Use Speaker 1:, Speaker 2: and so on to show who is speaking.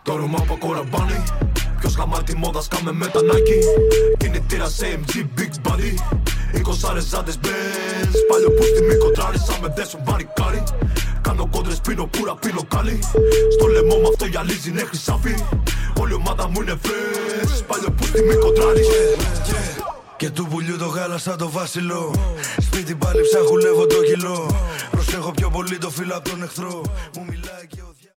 Speaker 1: Το ρούμα από κοραμπάνι. Ποιος γαμάτι μόδας κάμε με τα Nike. Κινητήρας AMG Big Body. 20 ζάντες Benz. Παλιό που στη μη κοντράρισα με δέσουν βαρικάρι. Κάνω κόντρες, πίνω πουρα, πίνω κάλι. Στο λαιμό μου αυτό γυαλίζει, είναι χρυσάφι. Όλη η ομάδα μου είναι fresh. Παλιό που στη μη κοντράρι.
Speaker 2: Και του πουλιού το γάλα σαν το βάσιλο. Σπίτι πάλι ψάχουλεύω το κιλό. Προσέχω πιο πολύ το φύλλο απ' τον εχθρό.